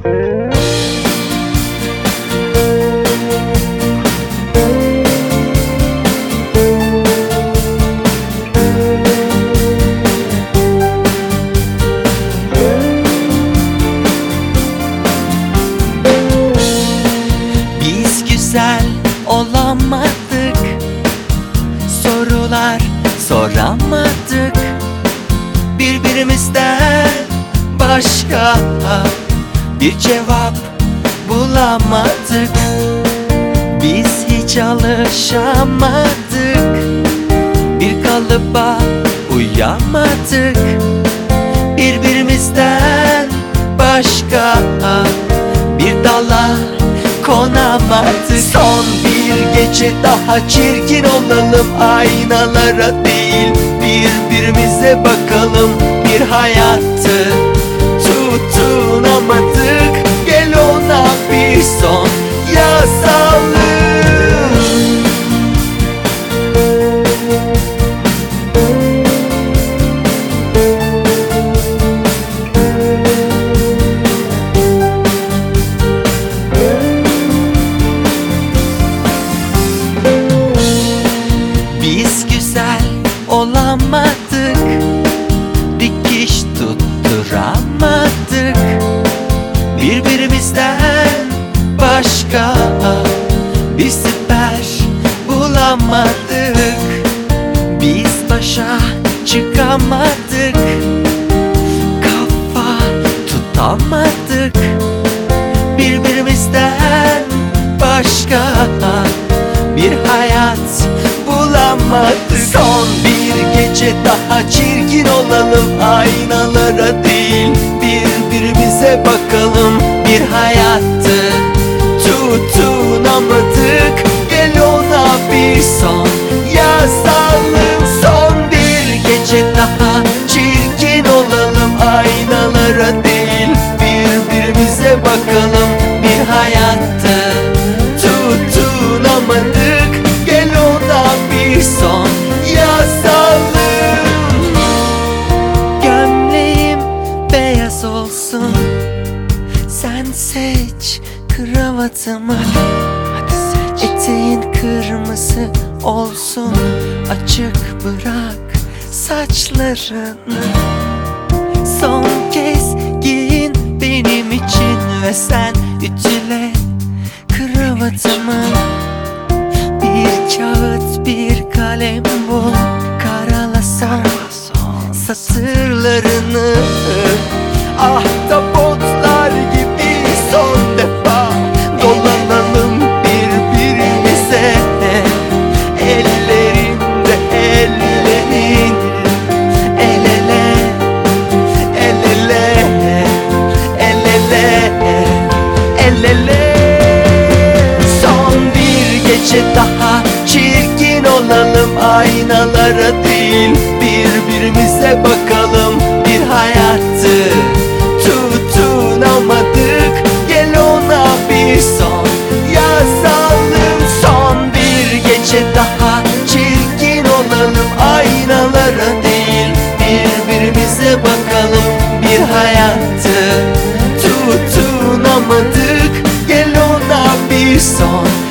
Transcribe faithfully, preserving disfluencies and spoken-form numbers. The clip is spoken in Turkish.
Biz güzel olamadık, sorular soramadık, birbirimizden başka bir cevap bulamadık. Biz hiç alışamadık, bir kalıba uyamadık, birbirimizden başka bir dala konamadık. Son bir gece daha çirkin olalım, aynalara değil birbirimize bakalım. Bir hayatı tutunamadık, gel ona bir son yazalım. Biz güzel olamadık, dikiş tutturamadık, birbirimizden başka bir siper bulamadık. Biz başa çıkamadık, kafa tutamadık, birbirimizden başka bir hayat bulamadık. Son bir gece daha çirkin olalım, aynalara değil birbirimize bakalım. Bir hayatı tutunamadık, gel ona bir son yazalım. Son bir gece daha çirkin olalım, aynalara değil birbirimize bakalım. Bir hayatı tutunamadık, gel ona bir son yazalım. Gömleğim beyaz olsun, sen seç kravatımı. Eteğin kırmızı olsun, açık bırak saçlarını. Son kez giyin benim için ve sen ütüle kravatımı. Bir kağıt bir kalem bul, karala son satırlarını. Ahtapotlar gibi son defa dolanalım birbirimize. Ellerimde ellerin, el ele, el ele, el ele, el ele. Son bir gece daha çirkin olalım, aynalara değil birbirimize bakalım. Bir hayatı tutunamadık, gel ona bir son yazalım. Son bir gece daha çirkin olalım, aynalara değil birbirimize bakalım. Bir hayatı tutunamadık, gel ona bir son